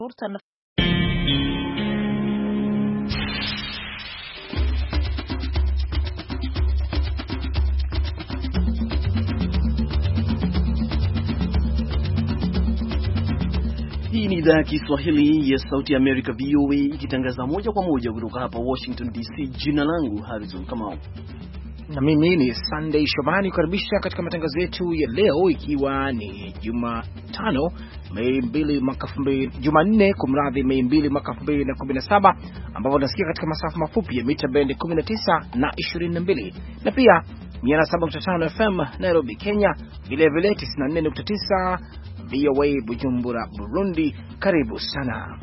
Hii ni idhaa ya Kiswahili ya Sauti ya Amerika VOA ikitangaza moja kwa moja kutoka hapa Washington DC. Jina langu Harrison Kamau. Na mimi ni Sunday Shomani kukaribisha katika matangazo yetu ya leo, ikiwa ni Jumatano Mei 2 Jumanne kumradhi Mei 2 mwaka 2017, ambapo tunasikia katika masafa mafupi ya mita band 19 na 22 na pia 107.5 FM Nairobi Kenya, vile vile 94.9 VOA Bujumbura Burundi. Karibu sana.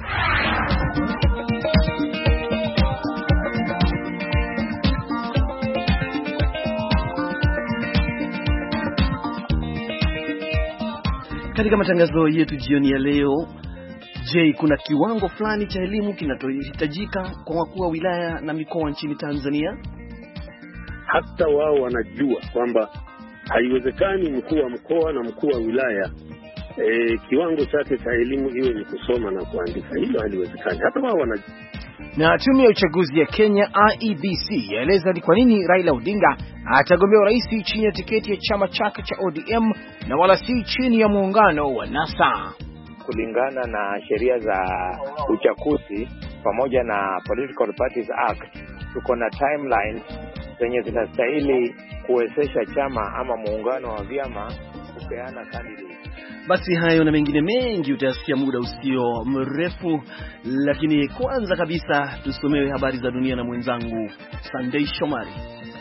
Katika matangazo yetu jioni ya leo, je, kuna kiwango fulani cha elimu kinachohitajika kwa wakuu wa wilaya na mikoa nchini Tanzania? Hata wao wanajua kwamba haiwezekani mkuu wa mkoa na mkuu wa wilaya kiwango chake cha elimu iwe ni kusoma na kuandika. Hilo haliwezekani. Hata wao wanajua. Na tume ya uchaguzi ya Kenya IEBC yaeleza ni kwa nini Raila Odinga atagombea urais chini ya tiketi ya chama chake cha ODM na wala si chini ya muungano wa NASA. Kulingana na sheria za uchaguzi pamoja na Political Parties Act, tuko na timeline zenye zinastahili kuwezesha chama ama muungano wa vyama kupeana candidate. Basi hayo na mengine mengi utayasikia muda usio mrefu, lakini kwanza kabisa tusomewe habari za dunia na mwenzangu Sunday Shomari.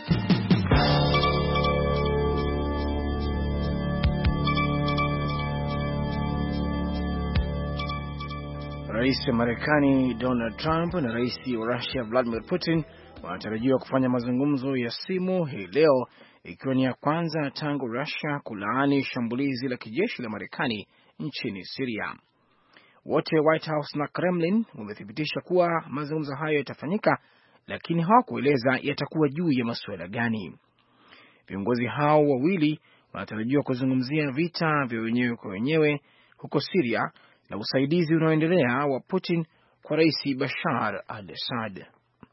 Rais wa Marekani Donald Trump na rais wa Russia Vladimir Putin wanatarajiwa kufanya mazungumzo ya simu hii leo, ikiwa ni ya kwanza tangu Russia kulaani shambulizi la kijeshi la Marekani nchini Syria. Wote White House na Kremlin wamethibitisha kuwa mazungumzo hayo yatafanyika, lakini hawakueleza yatakuwa juu ya masuala gani. Viongozi hao wawili wanatarajiwa kuzungumzia vita vya wenyewe kwa wenyewe huko Syria na usaidizi unaoendelea wa Putin kwa Rais Bashar al-Assad.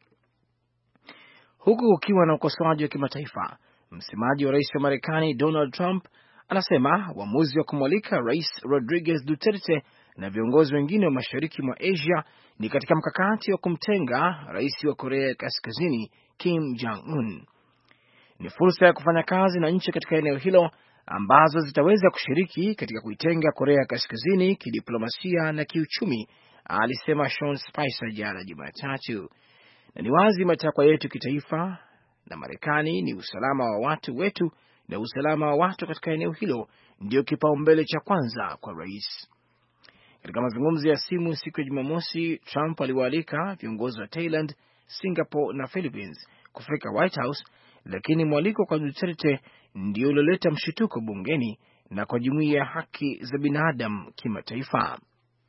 Huku ukiwa na ukosoaji wa kimataifa, msemaji wa rais wa Marekani Donald Trump anasema uamuzi wa kumwalika Rais Rodriguez Duterte na viongozi wengine wa mashariki mwa Asia ni katika mkakati wa kumtenga rais wa Korea Kaskazini Kim Jong-un. Ni fursa ya kufanya kazi na nchi katika eneo hilo ambazo zitaweza kushiriki katika kuitenga Korea Kaskazini kidiplomasia na kiuchumi, alisema Sean Spicer jana Jumatatu. Na ni wazi matakwa yetu kitaifa na Marekani ni usalama wa watu wetu, na usalama wa watu katika eneo hilo ndio kipaumbele cha kwanza kwa rais. Katika mazungumzo ya simu siku ya Jumamosi, Trump aliwaalika viongozi wa Thailand, Singapore na Philippines kufika White House, lakini mwaliko kwa Duterte ndio ulioleta mshituko bungeni na kwa jumuiya ya haki za binadamu kimataifa.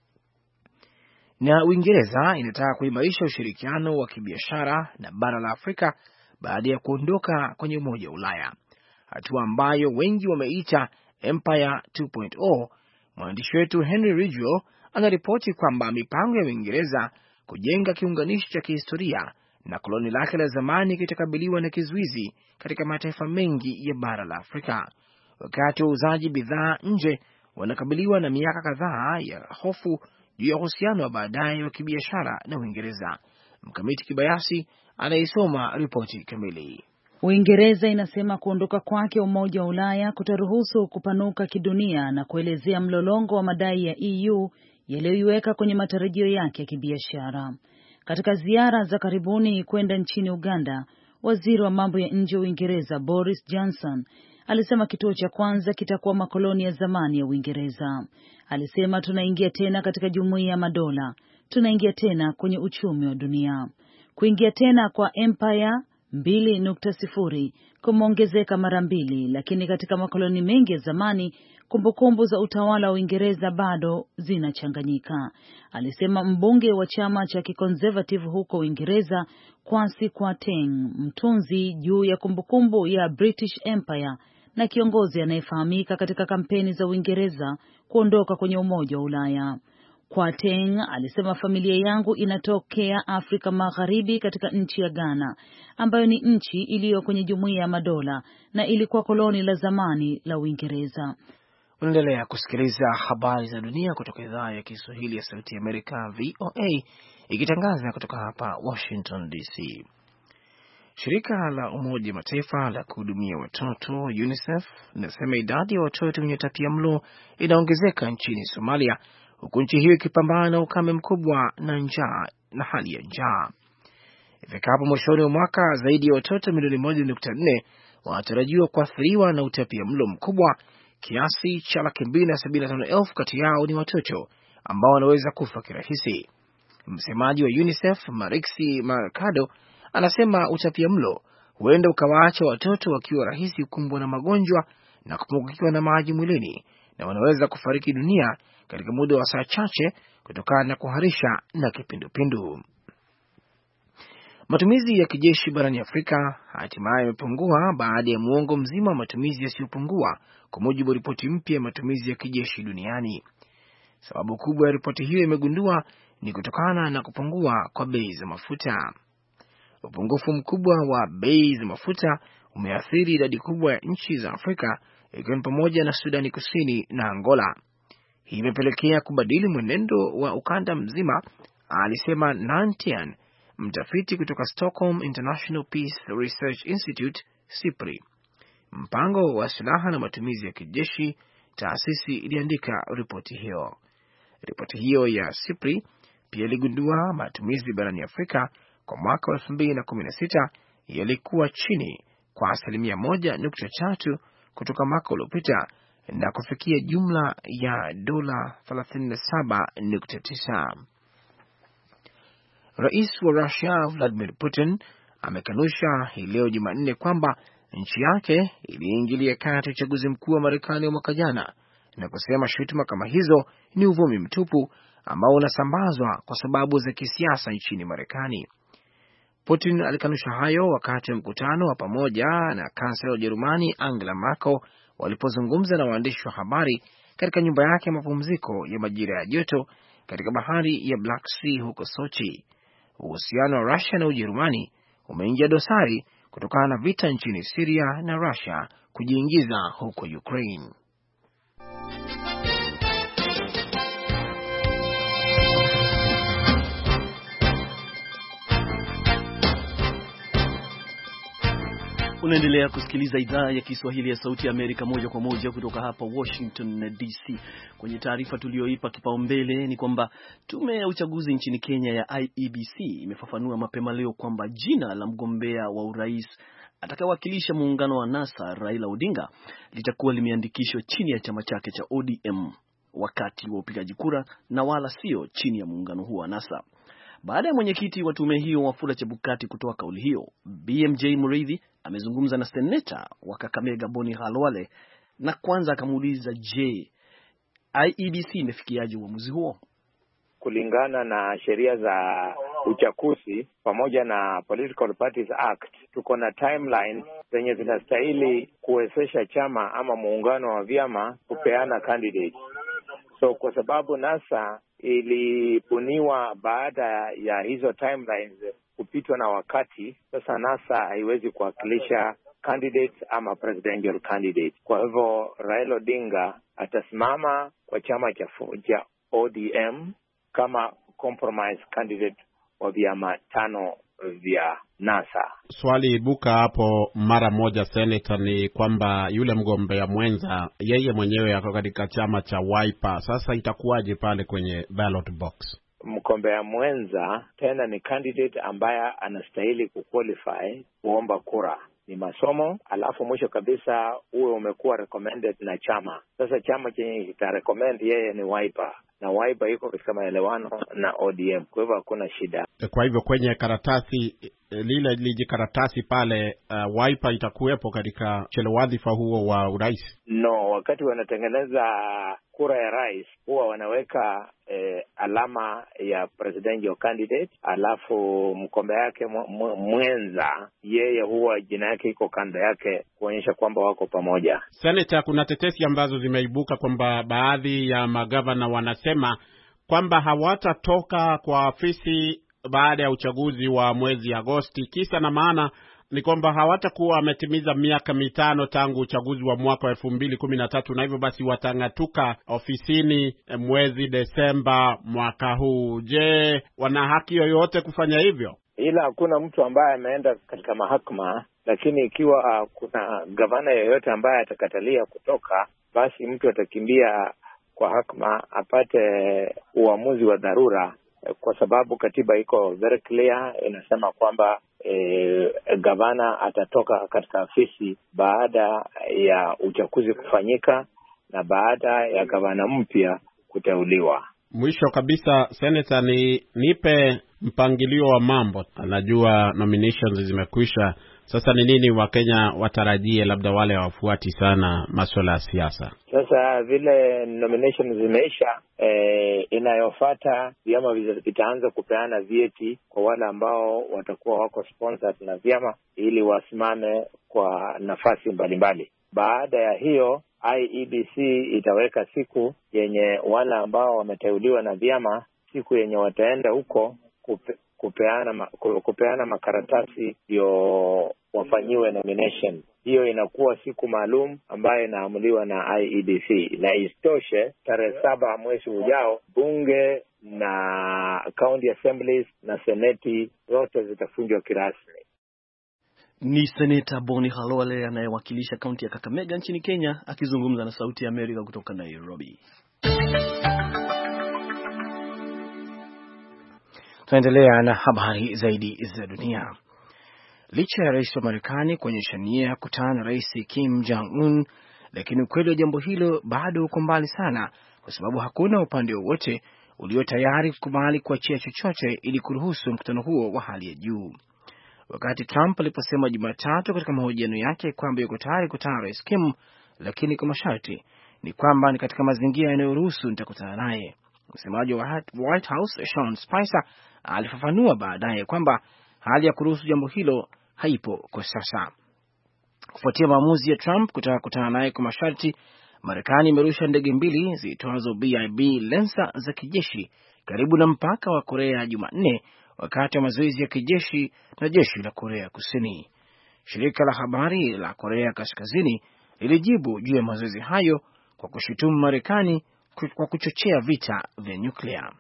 Na Uingereza inataka kuimarisha ushirikiano wa kibiashara na bara la Afrika baada ya kuondoka kwenye Umoja wa Ulaya, hatua ambayo wengi wameita Empire 2.0. Mwandishi wetu Henry Ridgwell anaripoti kwamba mipango ya Uingereza kujenga kiunganishi cha kihistoria na koloni lake la zamani kitakabiliwa na kizuizi katika mataifa mengi ya bara la Afrika, wakati wauzaji bidhaa nje wanakabiliwa na miaka kadhaa ya hofu juu ya uhusiano wa baadaye wa kibiashara na Uingereza. Mkamiti Kibayasi anaisoma ripoti kamili. Uingereza inasema kuondoka kwake Umoja wa Ulaya kutaruhusu kupanuka kidunia na kuelezea mlolongo wa madai ya EU yaliyoiweka kwenye matarajio yake ya kibiashara. Katika ziara za karibuni kwenda nchini Uganda, waziri wa mambo ya nje wa Uingereza Boris Johnson alisema kituo cha kwanza kitakuwa makoloni ya zamani ya Uingereza. Alisema tunaingia tena katika Jumuiya ya Madola, tunaingia tena kwenye uchumi wa dunia. Kuingia tena kwa Empire 2.0 kumeongezeka mara 2, lakini katika makoloni mengi ya zamani kumbukumbu za utawala wa Uingereza bado zinachanganyika, alisema mbunge wa chama cha kiconservative huko Uingereza Kwasi Kwarteng, mtunzi juu ya kumbukumbu ya British Empire na kiongozi anayefahamika katika kampeni za Uingereza kuondoka kwenye Umoja wa Ulaya. Kwarteng alisema familia yangu inatokea Afrika Magharibi katika nchi ya Ghana, ambayo ni nchi iliyo kwenye Jumuiya ya Madola na ilikuwa koloni la zamani la Uingereza. Unaendelea kusikiliza habari za dunia kutoka idhaa ya Kiswahili ya Sauti ya Amerika, VOA, ikitangaza kutoka hapa Washington DC. Shirika la Umoja Mataifa la kuhudumia watoto UNICEF linasema idadi ya watoto wenye utapiamlo inaongezeka nchini Somalia, huku nchi hiyo ikipambana na ukame mkubwa na njaa na hali ya njaa. Ifikapo mwishoni wa mwaka, zaidi ya watoto milioni 1.4 wanatarajiwa kuathiriwa na utapiamlo mkubwa. Kiasi cha 275,000 kati yao ni watoto ambao wanaweza kufa kirahisi. Msemaji wa UNICEF Marixi Mercado anasema utapiamlo huenda ukawaacha watoto wakiwa rahisi kukumbwa na magonjwa na kupungukiwa na maji mwilini, na wanaweza kufariki dunia katika muda wa saa chache kutokana na kuharisha na kipindupindu. Matumizi ya kijeshi barani Afrika hatimaye yamepungua baada ya muongo mzima wa matumizi yasiyopungua, kwa mujibu wa ripoti mpya ya matumizi ya kijeshi duniani. Sababu kubwa ya ripoti hiyo imegundua ni kutokana na kupungua kwa bei za mafuta. Upungufu mkubwa wa bei za mafuta umeathiri idadi kubwa ya nchi za Afrika, ikiwa ni pamoja na Sudani Kusini na Angola. Hii imepelekea kubadili mwenendo wa ukanda mzima, alisema Nantian, mtafiti kutoka Stockholm International Peace Research Institute, SIPRI. Mpango wa silaha na matumizi ya kijeshi, taasisi iliandika ripoti hiyo. Ripoti hiyo ya SIPRI pia iligundua matumizi barani Afrika kwa mwaka wa 2016 yalikuwa chini kwa 1.3 kutoka mwaka uliopita na kufikia jumla ya dola 37.9. Rais wa Russia Vladimir Putin amekanusha hii leo Jumanne kwamba nchi yake iliingilia kati uchaguzi mkuu wa Marekani wa mwaka jana, na kusema shutuma kama hizo ni uvumi mtupu ambao unasambazwa kwa sababu za kisiasa nchini Marekani. Putin alikanusha hayo wakati wa mkutano wa pamoja na kansela wa Ujerumani Angela Merkel walipozungumza na waandishi wa habari katika nyumba yake ya mapumziko ya majira ya joto katika bahari ya Black Sea huko Sochi. Uhusiano wa Russia na Ujerumani umeingia dosari kutokana na vita nchini Syria na Russia kujiingiza huko Ukraine. Unaendelea kusikiliza idhaa ya Kiswahili ya Sauti ya Amerika moja kwa moja kutoka hapa Washington DC. Kwenye taarifa tulioipa kipaumbele ni kwamba tume ya uchaguzi nchini Kenya ya IEBC imefafanua mapema leo kwamba jina la mgombea wa urais atakayewakilisha muungano wa NASA Raila Odinga litakuwa limeandikishwa chini ya chama chake cha ODM wakati wa upigaji kura na wala sio chini ya muungano huo wa NASA. Baada ya mwenyekiti wa tume hiyo Wafula Chebukati kutoa kauli hiyo, BMJ Mureithi amezungumza na seneta wa Kakamega Boni Khalwale na kwanza akamuuliza, je, IEBC imefikiaje uamuzi huo? Kulingana na sheria za uchaguzi pamoja na Political Parties Act, tuko na timeline zenye zinastahili kuwezesha chama ama muungano wa vyama kupeana candidate. So kwa sababu NASA ilibuniwa baada ya hizo timelines kupitwa na wakati, sasa NASA haiwezi kuwakilisha candidates ama presidential candidate. Kwa hivyo Raila Odinga atasimama kwa chama cha ODM kama compromise candidate wa vyama 5 vya NASA. Swali ibuka hapo mara moja, Senator, ni kwamba yule mgombea mwenza yeye mwenyewe yako katika chama cha Wiper. Sasa itakuwaje pale kwenye ballot box? Mgombea mwenza tena ni candidate ambaye anastahili kuqualify kuomba kura. Ni masomo, alafu mwisho kabisa uwe umekuwa recommended na chama. Sasa chama chenye kitarecommend yeye ni Wiper, na Wiper iko katika maelewano na ODM, kwa hivyo hakuna shida. Kwa hivyo kwenye karatasi lile lijikaratasi pale, Wiper itakuwepo katika wadhifa huo wa urais? No, wakati wanatengeneza kura ya rais huwa wanaweka alama ya presidential candidate, alafu mgombea yake mwenza yeye huwa jina yake iko kando yake kuonyesha kwamba wako pamoja. Senator, kuna tetesi ambazo zimeibuka kwamba baadhi ya magavana wanasema kwamba hawatatoka kwa afisi baada ya uchaguzi wa mwezi Agosti. Kisa na maana ni kwamba hawatakuwa wametimiza miaka 5 tangu uchaguzi wa mwaka wa 2013, na hivyo basi watang'atuka ofisini mwezi Desemba mwaka huu. Je, wana haki yoyote kufanya hivyo? Ila hakuna mtu ambaye ameenda katika mahakama, lakini ikiwa kuna gavana yoyote ambaye atakatalia kutoka, basi mtu atakimbia kwa mahakama apate uamuzi wa dharura, kwa sababu katiba iko very clear, inasema kwamba gavana atatoka katika afisi baada ya uchaguzi kufanyika na baada ya gavana mpya kuteuliwa. Mwisho kabisa, Senator, nipe mpangilio wa mambo. Anajua nominations zimekwisha. Sasa ni nini Wakenya watarajie, labda wale wafuati sana masuala ya siasa? Sasa vile nominations zimeisha, inayofuata vyama vitaanza kupeana vyeti kwa wale ambao watakuwa wako sponsored na vyama ili wasimame kwa nafasi mbalimbali. Baada ya hiyo, IEBC itaweka siku yenye wale ambao wameteuliwa na vyama, siku yenye wataenda huko kupeana makaratasi ndio wafanyiwe nomination. Hiyo inakuwa siku maalum ambayo inaamuliwa na IEBC. Na isitoshe, tarehe 7 mwezi ujao, bunge na county assemblies na seneti zote zitafunjwa kirasmi. Ni Seneta Boni Khalwale anayewakilisha kaunti ya Kakamega nchini Kenya, akizungumza na Sauti ya Amerika kutoka Nairobi. Tunaendelea na habari zaidi za dunia. Licha ya rais wa Marekani kuonyesha nia ya kukutana na Rais Kim Jong-un, lakini ukweli wa jambo hilo bado uko mbali sana, kwa sababu hakuna upande wowote ulio tayari kukubali kuachia chochote ili kuruhusu mkutano huo wa hali ya juu. Wakati Trump aliposema Jumatatu katika mahojiano yake kwamba yuko tayari kukutana na Rais Kim, lakini kwa masharti, ni kwamba ni katika mazingira yanayoruhusu nitakutana naye. Msemaji wa White House Sean Spicer alifafanua baadaye kwamba hali ya kuruhusu jambo hilo haipo kwa sasa. Kufuatia maamuzi ya Trump kutaka kukutana naye kwa masharti, Marekani imerusha ndege 2 ziitwazo BIB Lancer za kijeshi karibu na mpaka wa Korea Jumanne, wakati wa mazoezi ya kijeshi na jeshi la Korea Kusini. Shirika la habari la Korea Kaskazini lilijibu juu ya mazoezi hayo kwa kushutumu Marekani kwa kuchochea vita vya nyuklia.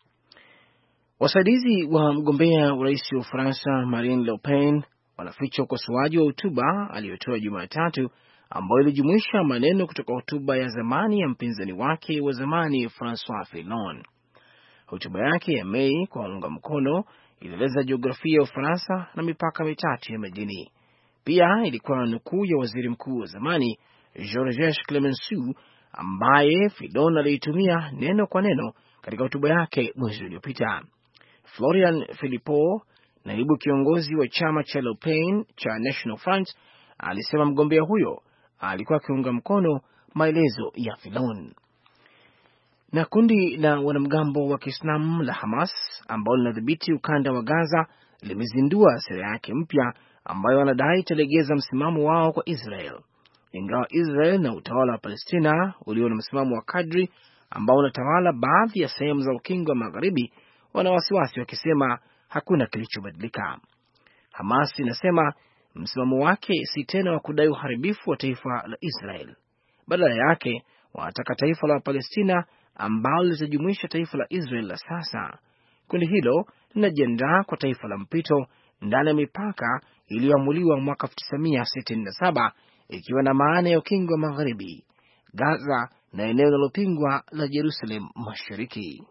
Wasaidizi wa mgombea urais wa Ufaransa Marine Le Pen wanaficha ukosoaji wa hotuba aliyotoa Jumatatu, ambayo ilijumuisha maneno kutoka hotuba ya zamani ya mpinzani wake wa zamani François Fillon. Hotuba yake ya Mei kwa unga mkono ilieleza jiografia ya Ufaransa na mipaka mitatu ya majini. Pia ilikuwa na nukuu ya waziri mkuu wa zamani Georges Clemenceau, ambaye Fillon aliitumia neno kwa neno katika hotuba yake mwezi uliopita. Florian Philippot, naibu kiongozi wa chama cha Le Pen cha National Front, alisema mgombea huyo alikuwa akiunga mkono maelezo ya Fillon. Na kundi la wanamgambo wa Kiislamu la Hamas ambao linadhibiti ukanda wa Gaza limezindua sera yake mpya ambayo wanadai italegeza msimamo wao kwa Israel. Ingawa Israel na utawala wa Palestina ulio na msimamo wa kadri ambao unatawala baadhi ya sehemu za ukingo wa magharibi wana wasiwasi wakisema hakuna kilichobadilika. Hamas inasema msimamo wake si tena wa kudai uharibifu wa taifa la Israel. Badala yake wanataka taifa la Palestina ambalo litajumuisha taifa la Israel la sasa. Kundi hilo linajiandaa kwa taifa la mpito ndani ya mipaka iliyoamuliwa mwaka 1967, ikiwa na maana ya ukingo wa magharibi, Gaza na eneo linalopingwa la Jerusalem Mashariki.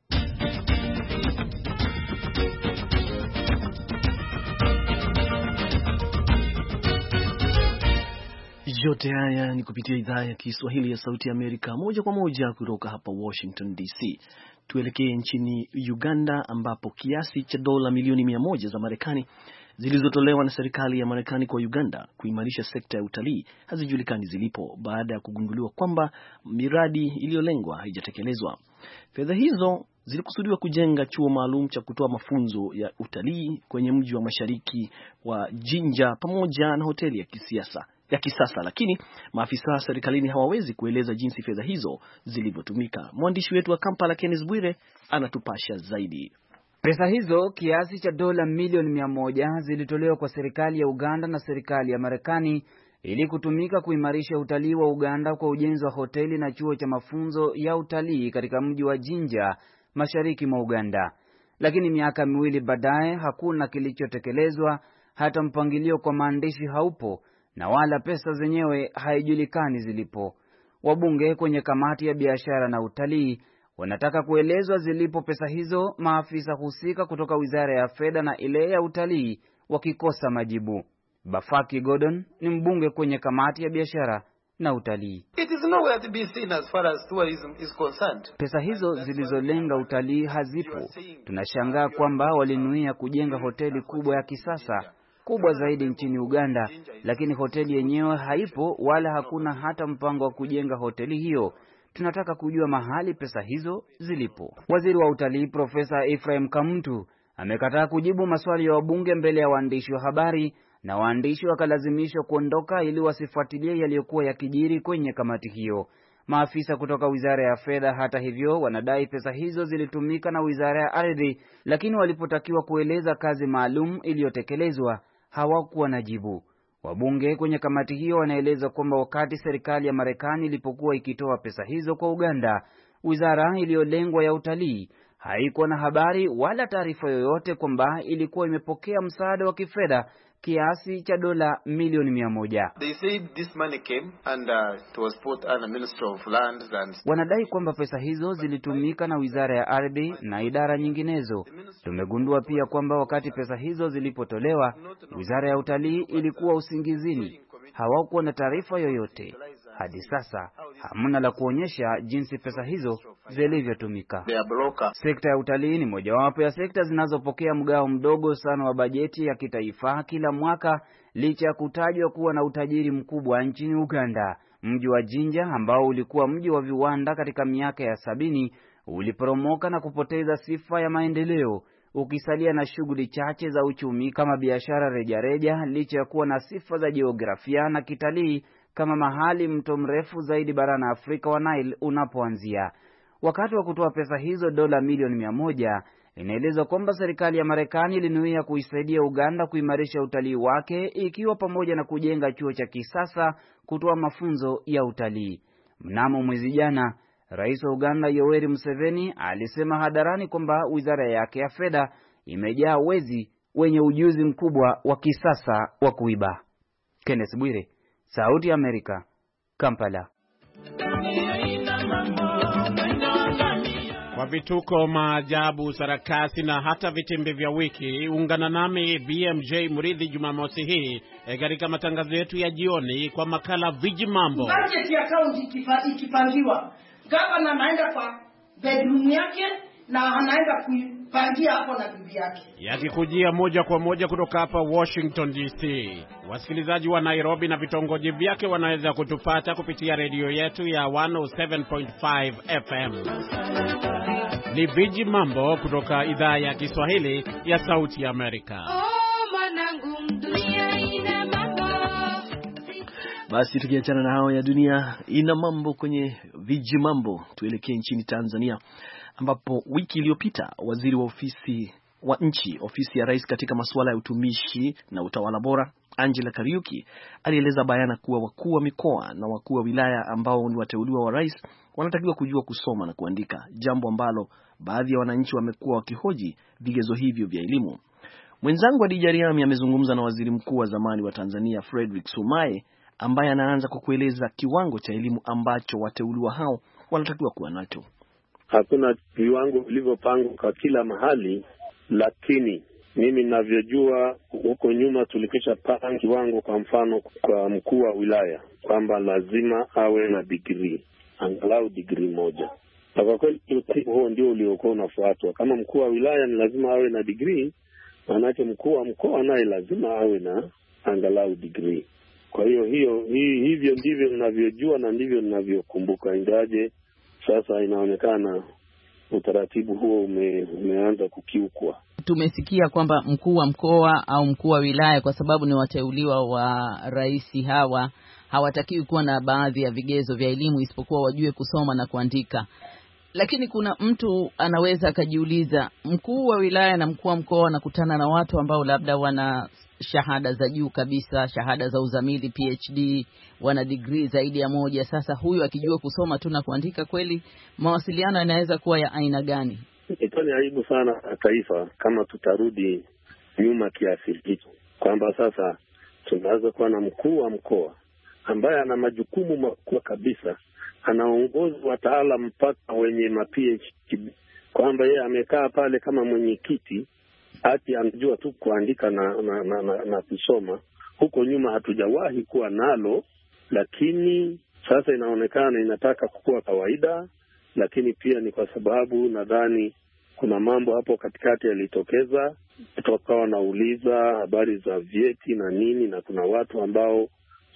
Yote haya ni kupitia idhaa ya Kiswahili ya Sauti ya Amerika, moja kwa moja kutoka hapa Washington DC. Tuelekee nchini Uganda, ambapo kiasi cha dola milioni 100 za Marekani zilizotolewa na serikali ya Marekani kwa Uganda kuimarisha sekta ya utalii hazijulikani zilipo baada ya kugunduliwa kwamba miradi iliyolengwa haijatekelezwa. Fedha hizo zilikusudiwa kujenga chuo maalum cha kutoa mafunzo ya utalii kwenye mji wa mashariki wa Jinja pamoja na hoteli ya ya kisasa, lakini maafisa wa serikalini hawawezi kueleza jinsi fedha hizo zilivyotumika. Mwandishi wetu wa Kampala Kenneth Bwire anatupasha zaidi. Pesa hizo kiasi cha dola milioni 100 zilitolewa kwa serikali ya Uganda na serikali ya Marekani ili kutumika kuimarisha utalii wa Uganda kwa ujenzi wa hoteli na chuo cha mafunzo ya utalii katika mji wa Jinja, mashariki mwa Uganda. Lakini miaka miwili baadaye hakuna kilichotekelezwa, hata mpangilio kwa maandishi haupo na wala pesa zenyewe haijulikani zilipo. Wabunge kwenye kamati ya biashara na utalii wanataka kuelezwa zilipo pesa hizo, maafisa husika kutoka Wizara ya Fedha na ile ya utalii wakikosa majibu. Bafaki Gordon ni mbunge kwenye kamati ya biashara na utalii. It is nowhere to be seen as far as tourism is concerned. Pesa hizo zilizolenga utalii hazipo. Tunashangaa kwamba walinuia kujenga hoteli kubwa ya kisasa, kubwa zaidi nchini Uganda, lakini hoteli yenyewe haipo wala hakuna hata mpango wa kujenga hoteli hiyo. Tunataka kujua mahali pesa hizo zilipo. Waziri wa utalii Profesa Ephraim Kamuntu amekataa kujibu maswali ya wabunge mbele ya waandishi wa habari, na waandishi wakalazimishwa kuondoka ili wasifuatilie yaliyokuwa yakijiri kwenye kamati hiyo. Maafisa kutoka Wizara ya Fedha hata hivyo wanadai pesa hizo zilitumika na Wizara ya Ardhi, lakini walipotakiwa kueleza kazi maalum iliyotekelezwa hawakuwa na jibu. Wabunge kwenye kamati hiyo wanaeleza kwamba wakati serikali ya Marekani ilipokuwa ikitoa pesa hizo kwa Uganda, wizara iliyolengwa ya utalii haikuwa na habari wala taarifa yoyote kwamba ilikuwa imepokea msaada wa kifedha kiasi cha dola milioni 100. They said this money came and it was put under Ministry of Lands and... Wanadai kwamba pesa hizo zilitumika na Wizara ya Ardhi na idara nyinginezo. Tumegundua pia kwamba wakati pesa hizo zilipotolewa, Wizara ya Utalii ilikuwa usingizini. Hawakuwa na taarifa yoyote. Hadi sasa hamna la kuonyesha jinsi pesa hizo zilivyotumika. Sekta ya utalii ni mojawapo ya sekta zinazopokea mgao mdogo sana wa bajeti ya kitaifa kila mwaka, licha ya kutajwa kuwa na utajiri mkubwa nchini Uganda. Mji wa Jinja ambao ulikuwa mji wa viwanda katika miaka ya 70 uliporomoka na kupoteza sifa ya maendeleo, ukisalia na shughuli chache za uchumi kama biashara rejareja, licha ya kuwa na sifa za jiografia na kitalii kama mahali mto mrefu zaidi barani Afrika wa Nile unapoanzia. Wakati wa kutoa pesa hizo dola milioni 100, inaelezwa kwamba serikali ya Marekani ilinuia kuisaidia Uganda kuimarisha utalii wake, ikiwa pamoja na kujenga chuo cha kisasa kutoa mafunzo ya utalii. Mnamo mwezi jana, Rais wa Uganda Yoweri Museveni alisema hadharani kwamba wizara yake ya fedha imejaa wezi wenye ujuzi mkubwa wa kisasa wa kuiba. Kenneth Bwire, Sauti ya Amerika, Kampala. Kwa vituko, maajabu, sarakasi na hata vitimbi vya wiki, ungana nami BMJ Muridhi Jumamosi hii katika matangazo yetu ya jioni kwa makala Viji Mambo. Budget ya kaunti ikipangiwa, gavana anaenda kwa bedroom yake na anaenda kupangia hapo na bibi yake. Yakikujia moja kwa moja kutoka hapa Washington DC. Wasikilizaji wa Nairobi na vitongoji vyake wanaweza kutupata kupitia redio yetu ya 107.5 FM. Ni Viji Mambo kutoka idhaa ya Kiswahili ya Sauti ya Amerika. Basi tukiachana na hao ya dunia ina mambo kwenye Viji Mambo, tuelekee nchini Tanzania, ambapo wiki iliyopita waziri wa ofisi ya rais katika masuala ya utumishi na utawala bora, Angela Kariuki, alieleza bayana kuwa wakuu wa mikoa na wakuu wa wilaya ambao ni wateuliwa wa rais wanatakiwa kujua kusoma na kuandika, jambo ambalo baadhi ya wananchi wamekuwa wakihoji vigezo hivyo vya elimu. Mwenzangu Adija Riami amezungumza na waziri mkuu wa zamani wa Tanzania Frederick Sumaye, ambaye anaanza kwa kueleza kiwango cha elimu ambacho wateuliwa hao wanatakiwa kuwa nacho. Hakuna viwango vilivyopangwa kwa kila mahali, lakini mimi ninavyojua huko nyuma tulikisha panga kiwango, kwa mfano kwa mkuu wa wilaya kwamba lazima awe na degree, angalau degree moja. Na kwa kweli huo ndio uliokuwa unafuatwa. Kama mkuu wa wilaya ni lazima awe na degree, manake mkuu wa mkoa naye lazima awe na angalau degree. Kwa hiyo hivyo ndivyo ninavyojua na ndivyo ninavyokumbuka, ingaje sasa inaonekana utaratibu huo umeanza kukiukwa. tumesikia kwamba mkuu wa mkoa au mkuu wa wilaya, kwa sababu ni wateuliwa wa rais, hawatakiwi kuwa na baadhi ya vigezo vya elimu isipokuwa wajue kusoma na kuandika. Lakini kuna mtu anaweza akajiuliza, mkuu wa wilaya na mkuu wa mkoa wanakutana na watu ambao labda wana shahada za juu kabisa, shahada za uzamili, PhD, wana degree zaidi ya moja. Sasa huyu akijua kusoma tu na kuandika, kweli mawasiliano yanaweza kuwa ya aina gani? Ni aibu sana taifa kama tutarudi nyuma kiasi hicho, kwamba sasa tunaweza kuwa na mkuu wa mkoa ambaye ana majukumu makubwa kabisa, anaongoza wataalamu mpaka wenye PhD, kwamba yeye amekaa pale kama mwenyekiti, ati anajua tu kuandika na kusoma. Huko nyuma hatujawahi kuwa nalo, lakini sasa inaonekana inataka kukua kawaida. Lakini pia ni kwa sababu nadhani kuna mambo hapo katikati yalitokeza, tukawa wanauliza habari za vyeti na nini, na kuna watu ambao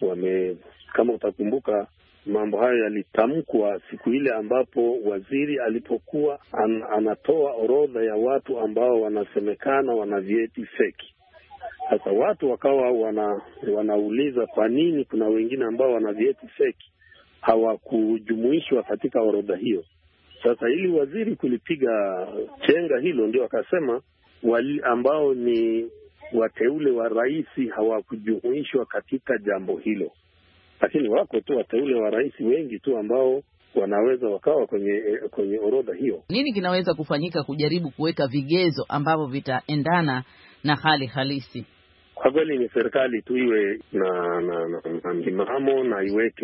kama utakumbuka, mambo hayo yalitamkwa siku ile ambapo waziri alipokuwa anatoa orodha ya watu ambao wanasemekana wana vyeti feki. Sasa watu wakawa wanauliza kwa nini kuna wengine ambao wana vyeti feki hawakujumuishwa katika orodha hiyo. Sasa ili waziri kulipiga chenga hilo, ndio akasema wali ambao ni wateule wa rais hawakujumuishwa katika jambo hilo. Lakini wako tu wateule wa rais wengi tu ambao wanaweza wakawa kwenye orodha hiyo. Nini kinaweza kufanyika kujaribu kuweka vigezo ambavyo vitaendana na hali halisi? Kwa kweli ni serikali tu iwe na msimamo na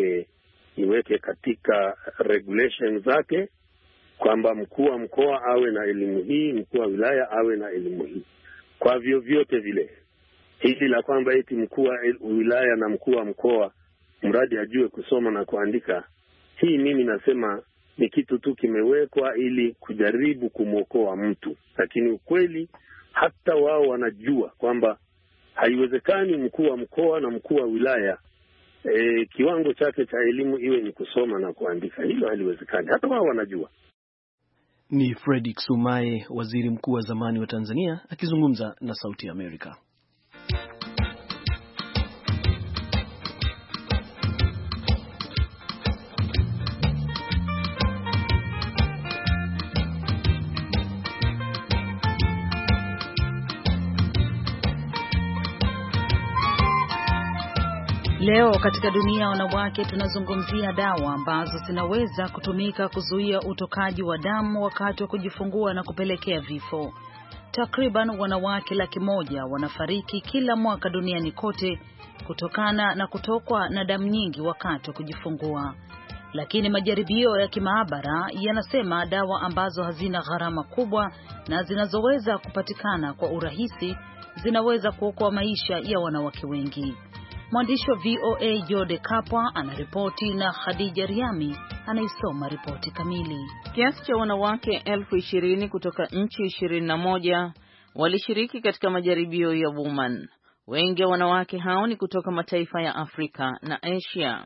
iweke katika regulation zake kwamba mkuu wa mkoa awe na elimu hii, mkuu wa wilaya awe na elimu hii. Kwa vyovyote vile, hili la kwamba eti mkuu wa wilaya na mkuu wa mkoa mradi ajue kusoma na kuandika, hii mimi nasema ni kitu tu kimewekwa ili kujaribu kumwokoa mtu. Lakini ukweli hata wao wanajua kwamba haiwezekani mkuu wa mkoa na mkuu wa wilaya kiwango chake cha elimu iwe ni kusoma na kuandika. Hilo haliwezekani, hata wao wanajua. Ni Fredrick Sumaye, waziri mkuu wa zamani wa Tanzania, akizungumza na Sauti ya Amerika. Leo katika dunia ya wanawake tunazungumzia dawa ambazo zinaweza kutumika kuzuia utokaji wa damu wakati wa kujifungua na kupelekea vifo. Takriban wanawake 100,000 wanafariki kila mwaka duniani kote kutokana na kutokwa na damu nyingi wakati wa kujifungua. Lakini majaribio ya kimaabara yanasema dawa ambazo hazina gharama kubwa na zinazoweza kupatikana kwa urahisi zinaweza kuokoa maisha ya wanawake wengi. Mwandishi wa VOA Jode Kapwa anaripoti na Khadija Riami anaisoma ripoti kamili. Kiasi cha wanawake 20,000 kutoka nchi 21 walishiriki katika majaribio ya Woman. Wengi wa wanawake hao ni kutoka mataifa ya Afrika na Asia.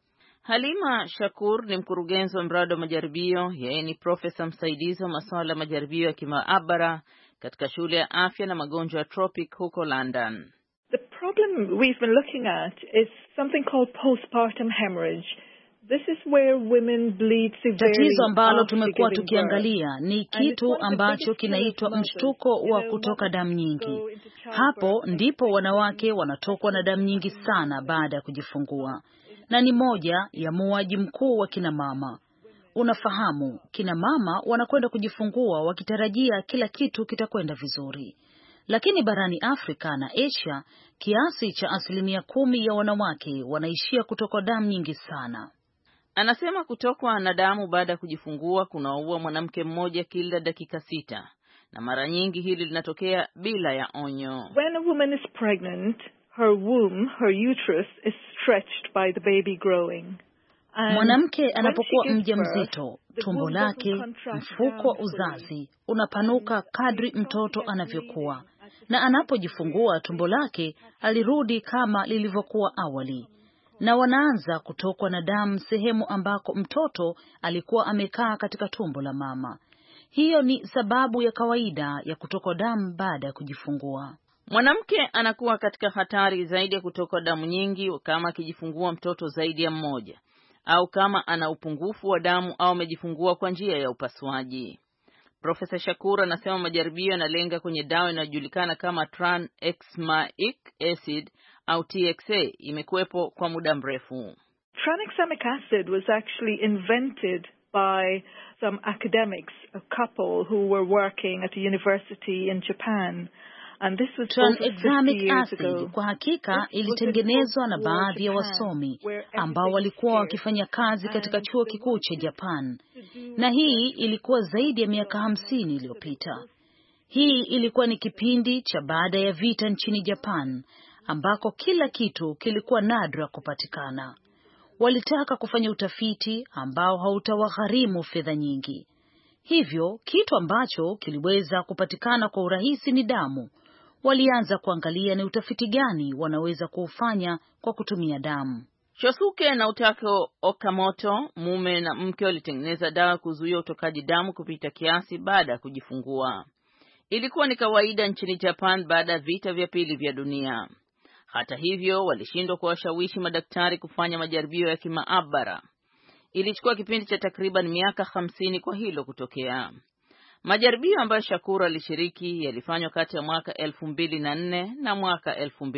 Halima Shakur ni mkurugenzi wa mradi wa majaribio. Yeye ni profesa msaidizi wa masuala ya majaribio ya kimaabara katika shule ya afya na magonjwa ya tropic huko London. The problem we've been looking at is something called postpartum hemorrhage. This is where women bleed severely. Tatizo ambalo tumekuwa tukiangalia ni kitu ambacho kinaitwa mshtuko wa kutoka damu nyingi. Hapo ndipo wanawake wanatokwa na damu nyingi sana baada ya kujifungua. Na ni moja ya muuaji mkuu wa kina mama. Unafahamu, kina mama wanakwenda kujifungua wakitarajia kila kitu kitakwenda vizuri. Lakini barani Afrika na Asia, kiasi cha 10% ya wanawake wanaishia kutokwa damu nyingi sana. Anasema kutokwa na damu baada ya kujifungua kunaua mwanamke mmoja kila dakika 6, na mara nyingi hili linatokea bila ya onyo. When a woman is pregnant, her womb, her uterus is stretched by the baby growing. Mwanamke anapokuwa mjamzito, tumbo lake, mfuko wa uzazi unapanuka kadri mtoto anavyokuwa, na anapojifungua tumbo lake alirudi kama lilivyokuwa awali, na wanaanza kutokwa na damu sehemu ambako mtoto alikuwa amekaa katika tumbo la mama. Hiyo ni sababu ya kawaida ya kutokwa damu baada ya kujifungua. Mwanamke anakuwa katika hatari zaidi ya kutokwa damu nyingi kama akijifungua mtoto zaidi ya mmoja, au kama ana upungufu wa damu au amejifungua kwa njia ya upasuaji. Profesa Shakur anasema majaribio yanalenga kwenye dawa inayojulikana kama tranexamic acid au TXA imekuwepo kwa muda mrefu. Tranexamic acid was actually invented by some academics, a couple who were working at a university in Japan. And this was tranexamic acid kwa hakika ilitengenezwa na baadhi ya wasomi ambao walikuwa wakifanya kazi katika chuo kikuu cha Japan. Na hii ilikuwa zaidi ya miaka 50 iliyopita. Hii ilikuwa ni kipindi cha baada ya vita nchini Japan ambako kila kitu kilikuwa nadra kupatikana. Walitaka kufanya utafiti ambao hautawagharimu fedha nyingi. Hivyo kitu ambacho kiliweza kupatikana kwa urahisi ni damu. Walianza kuangalia ni utafiti gani wanaweza kuufanya kwa kutumia damu. Shosuke na Utako Okamoto, mume na mke, walitengeneza dawa kuzuia utokaji damu kupita kiasi baada ya kujifungua. Ilikuwa ni kawaida nchini Japan baada ya vita vya pili vya dunia. Hata hivyo, walishindwa kuwashawishi madaktari kufanya majaribio ya kimaabara. Ilichukua kipindi cha takriban miaka 50 kwa hilo kutokea. Majaribio ambayo Shakur alishiriki yalifanywa kati ya mwaka 2004 na mwaka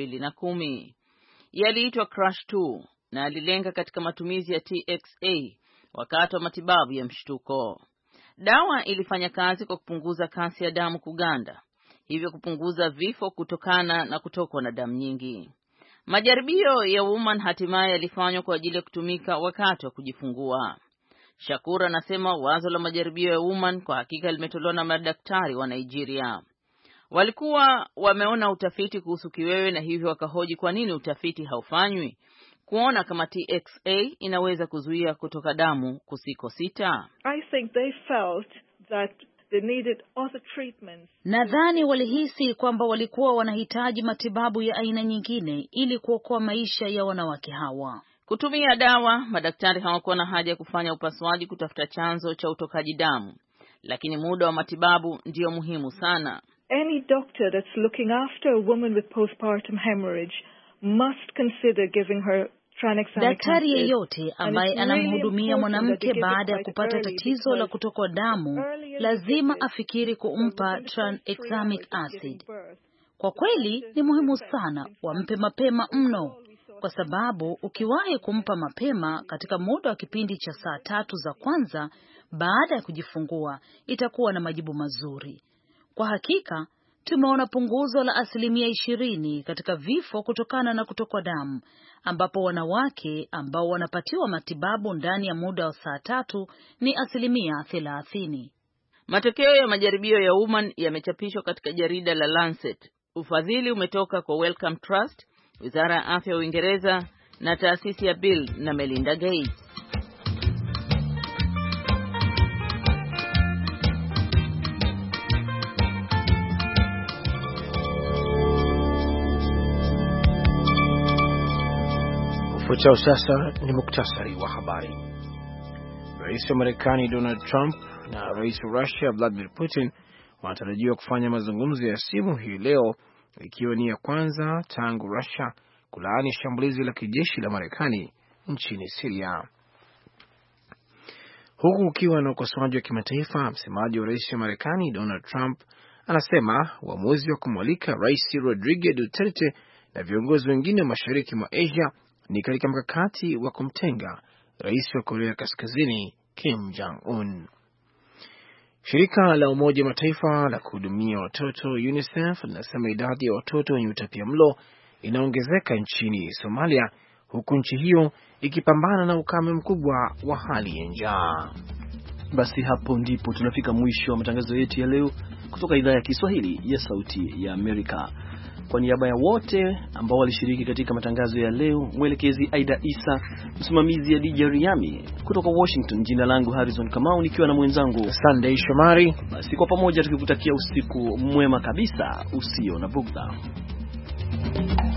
2010. Yaliitwa Crash 2 na yalilenga katika matumizi ya TXA wakati wa matibabu ya mshtuko. Dawa ilifanya kazi kwa kupunguza kasi ya damu kuganda, hivyo kupunguza vifo kutokana na kutokwa na damu nyingi. Majaribio ya Woman hatimaye yalifanywa kwa ajili ya kutumika wakati wa kujifungua. Shakur anasema wazo la majaribio ya Woman kwa hakika limetolewa na madaktari wa Nigeria. Walikuwa wameona utafiti kuhusu kiwewe na hivyo wakahoji kwa nini utafiti haufanywi kuona kama TXA inaweza kuzuia kutoka damu kusikosita. I think they felt that they needed other treatments. Nadhani walihisi kwamba walikuwa wanahitaji matibabu ya aina nyingine ili kuokoa maisha ya wanawake hawa. Kutumia dawa, madaktari hawakuwa na haja ya kufanya upasuaji kutafuta chanzo cha utokaji damu, lakini muda wa matibabu ndio muhimu sana. Any doctor that's looking after a woman with postpartum hemorrhage must consider giving her tranexamic acid. Daktari yeyote ambaye anamhudumia mwanamke baada ya kupata tatizo la kutokwa damu lazima afikiri kumpa tranexamic acid. Kwa kweli ni muhimu sana wampe mapema mno, kwa sababu ukiwahi kumpa mapema katika muda wa kipindi cha saa 3 za kwanza baada ya kujifungua itakuwa na majibu mazuri. Kwa hakika tumeona punguzo la 20% katika vifo kutokana na kutokwa damu, ambapo wanawake ambao wanapatiwa matibabu ndani ya muda wa saa 3 ni 30%. Matokeo ya majaribio ya Woman yamechapishwa katika jarida la Lancet. Ufadhili umetoka kwa Wellcome Trust, Wizara ya Afya ya Uingereza na taasisi ya Bill na Melinda Gates. Ufuatao sasa ni muktasari wa habari. Rais wa Marekani Donald Trump na Rais wa Russia Vladimir Putin wanatarajiwa kufanya mazungumzo ya simu hii leo, ikiwa ni ya kwanza tangu Russia kulaani shambulizi la kijeshi la Marekani nchini Syria. Huku ukiwa na ukosoaji wa kimataifa, msemaji wa Rais wa Marekani Donald Trump anasema uamuzi wa kumwalika Rais Rodriguez Duterte na viongozi wengine wa mashariki mwa Asia ni katika mkakati wa kumtenga Rais wa Korea Kaskazini Kim Jong-un. Shirika la Umoja wa Mataifa la kuhudumia watoto UNICEF linasema idadi ya watoto wenye utapiamlo inaongezeka nchini Somalia, huku nchi hiyo ikipambana na ukame mkubwa wa hali ya njaa. Basi hapo ndipo tunafika mwisho wa matangazo yetu ya leo kutoka idhaa ya Kiswahili ya Sauti ya Amerika. Kwa niaba ya wote ambao walishiriki katika matangazo ya leo, mwelekezi Aida Isa, msimamizi ya DJ Riami, kutoka Washington, jina langu Harrison Kamau nikiwa na mwenzangu Sunday Shomari. Basi kwa pamoja tukikutakia usiku mwema kabisa usio na bugdha.